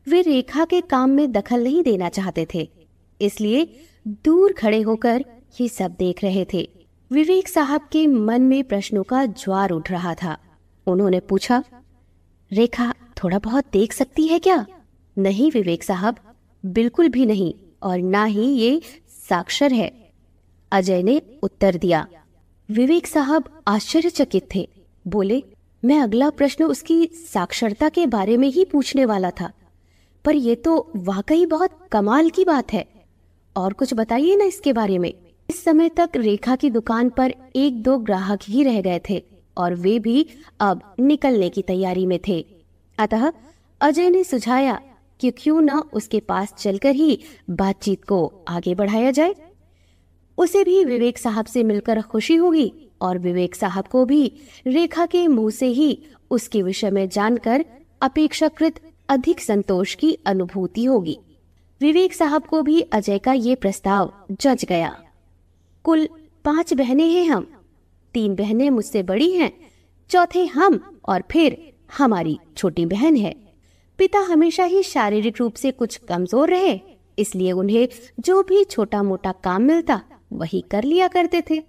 वे रेखा के काम में दखल नहीं देना चाहते थे, इसलिए दूर खड़े होकर ये सब देख रहे थे। विवेक साहब के मन में प्रश्नों का ज्वार उठ रहा था। उन्होंने पूछा, रेखा थोड़ा बहुत देख सकती है क्या? नहीं विवेक साहब, बिल्कुल भी नहीं, और ना ही ये साक्षर है, अजय ने उत्तर दिया। विवेक साहब आश्चर्यचकित थे। बोले, मैं अगला प्रश्न उसकी साक्षरता के बारे में ही पूछने वाला था, पर यह तो वाकई बहुत कमाल की बात है। और कुछ बताइए ना इसके बारे में। इस समय तक रेखा की दुकान पर 1-2 ग्राहक ही रह गए थे और वे भी अब निकलने की तैयारी में थे। अतः अजय ने सुझाया कि क्यों न उसके पास चलकर ही बातचीत को आगे बढ़ाया जाए। उसे भी विवेक साहब से मिलकर खुशी होगी और विवेक साहब को भी रेखा के मुंह से ही उसके विषय में जानकर अपेक्षाकृत अधिक संतोष की अनुभूति होगी। विवेक साहब को भी अजय का ये प्रस्ताव जच गया। कुल 5 बहनें हैं हम, 3 बहनें मुझसे बड़ी हैं, चौथे हम और फिर हमारी छोटी बहन है। पिता हमेशा ही शारीरिक रूप से कुछ कमजोर रहे, इसलिए उन्हें जो भी छोटा मोटा काम मिलता वही कर लिया करते थे।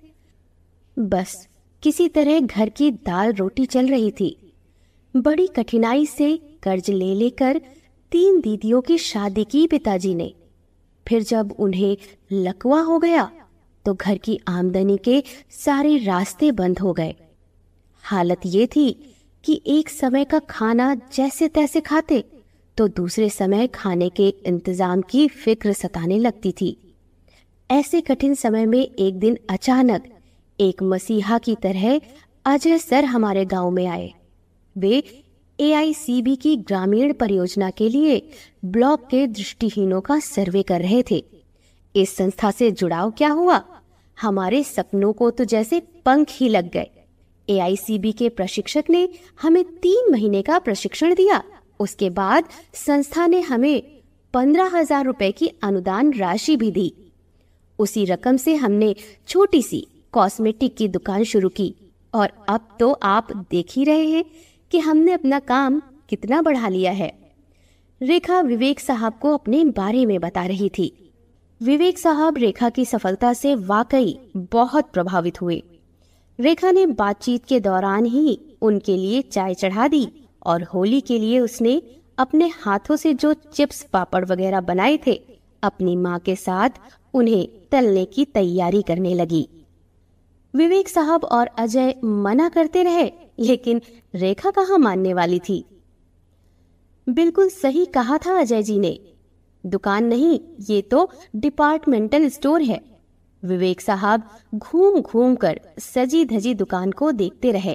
बस किसी तरह घर की दाल रोटी चल रही थी। बड़ी कठिनाई से कर्ज ले लेकर 3 दीदियों की शादी की पिताजी ने। फिर जब उन्हें लकवा हो गया तो घर की आमदनी के सारे रास्ते बंद हो गए। हालत ये थी कि एक समय का खाना जैसे तैसे खाते तो दूसरे समय खाने के इंतजाम की फिक्र सताने लगती थी। ऐसे कठिन समय में एक दिन अचानक एक मसीहा की तरह अजय सर हमारे गांव में आए। वे AICB की ग्रामीण परियोजना के लिए ब्लॉक के दृष्टिहीनों का सर्वे कर रहे थे। इस संस्था से जुड़ाव क्या हुआ, हमारे सपनों को तो जैसे पंख ही लग गए। AICB के प्रशिक्षक ने हमें 3 महीने का प्रशिक्षण दिया। उसके बाद संस्था ने हमें 15,000 रुपए की अनुदान राशि भी दी। उसी रकम से हमने छोटी सी कॉस्मेटिक की दुकान शुरू की और अब तो आप देख ही रहे हैं कि हमने अपना काम कितना बढ़ा लिया है। रेखा विवेक साहब को अपने बारे में बता रही थी। विवेक साहब रेखा की सफलता से वाकई बहुत प्रभावित हुए। रेखा ने बातचीत के दौरान ही उनके लिए चाय चढ़ा दी और होली के लिए उसने अपने हाथों से जो चिप्स पापड़ वगैरह बनाए थे अपनी माँ के साथ उन्हें तलने की तैयारी करने लगी। विवेक साहब और अजय मना करते रहे, लेकिन रेखा कहाँ मानने वाली थी। बिल्कुल सही कहा था अजय जी ने, दुकान नहीं ये तो डिपार्टमेंटल स्टोर है। विवेक साहब घूम घूम कर सजी धजी दुकान को देखते रहे।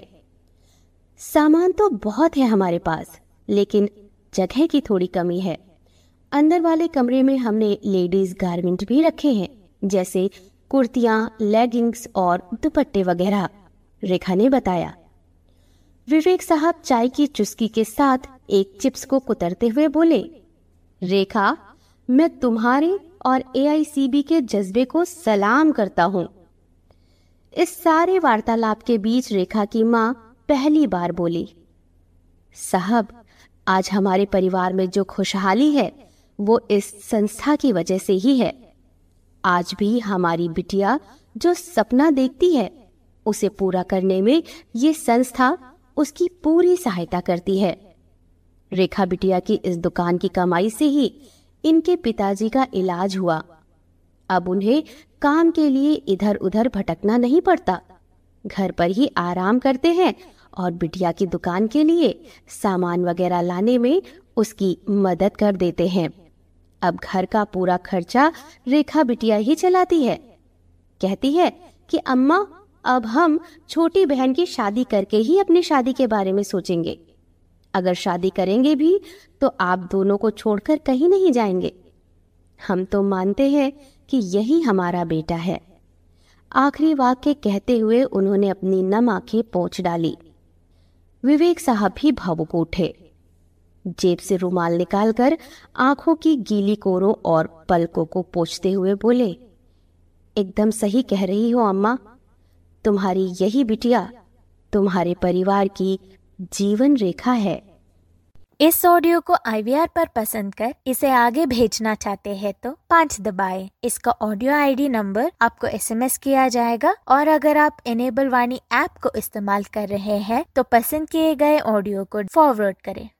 सामान तो बहुत है हमारे पास, लेकिन जगह की थोड़ी कमी है। अंदर वाले कमरे में हमने लेडीज गारमेंट भी रखे हैं, जैसे कुर्तियां, लेगिंग्स और दुपट्टे वगैरह, रेखा ने बताया। विवेक साहब चाय की चुस्की के साथ एक चिप्स को कुतरते हुए बोले, रेखा मैं तुम्हारे और AICB के जज्बे को सलाम करता हूँ। इस सारे वार्तालाप के बीच रेखा की माँ पहली बार बोली, साहब आज हमारे परिवार में जो खुशहाली है वो इस संस्था की वजह से ही है। आज भी हमारी बिटिया जो सपना देखती है उसे पूरा करने में ये संस्था उसकी पूरी सहायता करती है। रेखा बिटिया की इस दुकान की कमाई से ही इनके पिताजी का इलाज हुआ। अब उन्हें काम के लिए इधर उधर भटकना नहीं पड़ता, घर पर ही आराम करते हैं और बिटिया की दुकान के लिए सामान वगैरह लाने में उसकी मदद कर देते हैं। अब घर का पूरा खर्चा रेखा बिटिया ही चलाती है। कहती है कि अम्मा अब हम छोटी बहन की शादी करके ही अपनी शादी के बारे में सोचेंगे। अगर शादी करेंगे भी तो आप दोनों को छोड़कर कहीं नहीं जाएंगे। हम तो मानते हैं कि यही हमारा बेटा है। आखिरी वाक्य कहते हुए उन्होंने अपनी नम आंखें पोंछ डाली। विवेक साहब भी भावुक उठे। जेब से रुमाल निकालकर आंखों की गीली कोरों और पलकों को पोंछते हुए बोले, एकदम सही कह रही हो अम्मा, तुम्हारी यही बिटिया तुम्हारे परिवार की जीवन रेखा है। इस ऑडियो को IVR पर पसंद कर इसे आगे भेजना चाहते हैं तो 5 दबाएं। इसका ऑडियो ID नंबर आपको SMS किया जाएगा और अगर आप इनेबल वाणी ऐप को इस्तेमाल कर रहे हैं तो पसंद किए गए ऑडियो को फॉरवर्ड करें।